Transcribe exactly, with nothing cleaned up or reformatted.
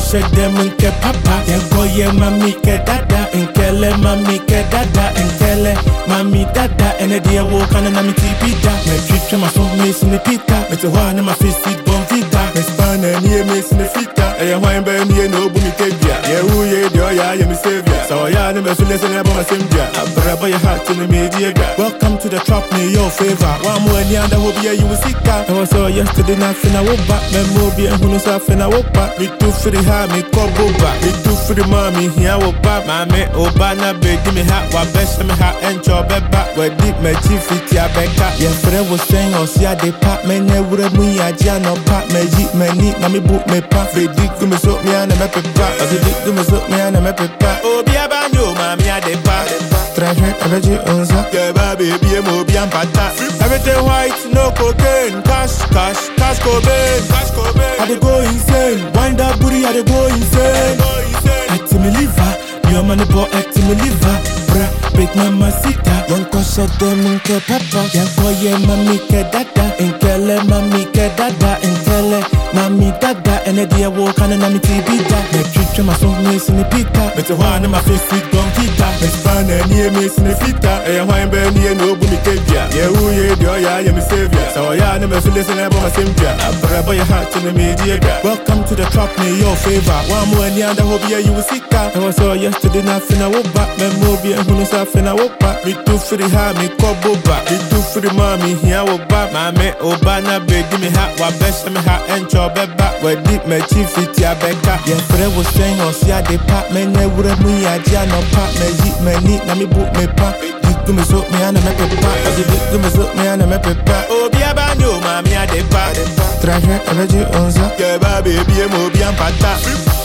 shake them nke papa. Yeah, go yeah, mami ke dada, nkele mami ke dada, nkele mami dada. Ene dia wo kana na mi tipita. Me chicha ma so me sine pita. Me te wa na ma face it bon vita. Me spana ni me sine fita. E ya hwan ba mi no bu mi kebia. Yeah, who ye dio ya ya mi savior. So ya na me feel say na ba ma semdia. Abraba ya heart to me dia. Welcome to the trap me your favor. One more ni anda ho bia you sika. I was so yesterday nothing I woke back. Me mo bia hu no sa fena woke back. Me too free ha me kobo back. Me too free mommy here woke back. Mame oba na bedi me ha wa best me ha encho beba. We deep me chief it ya beka. Yeah, friend was saying or see they pop me ne wure mu ya ja no pop me ji me ni na me book me pa. Be dik go me so me ana me pepa. Be dik go me so me ana me pepa. Obi abanyo mami a de pa. Treasure abeji unza. Yeah, baby mo bi ampata. Everything white no cocaine. Cash cash cash cobain. Cash cobain. I dey go insane. Wind up booty I dey go insane. Acting me liver. Your money boy acting me liver. Bra big mama sita. Young kosha dem nke papa. Young boy yeah mami ke dada. Nkele mami ke dada. Nkele mami dada. Ene dia wo kana na mi tibita. Me chicha ma so me sine pita. Me te hwa na ma face it bon vita. Me spana ni me sine fita. E ya hwan ba ni no bu mi kebia. Yeah, who ye dio ya ya mi savior. So ya na me feel say na ba ma semdia. Abraba ya heart to me dia. Welcome to the trap me your favor. One more ni anda ho bia you sika. I was so yesterday nothing I woke back. Me mo bia hu no sa fena woke back. Me too free ha me kobo back. Me too free mommy here woke back. Mame oba na bedi me ha wa best me ha encho beba. We deep me chief it ya beka. Yeah, friend was saying or see they pop me ne wure mu ya ja no pop me ji me ni na me book me pa. Dik go me so me ana me pepa. Dik go me so me ana me pepa. Obi abanyo mami a de pa. Treasure abeji unza. Yeah, baby mo bi ampata.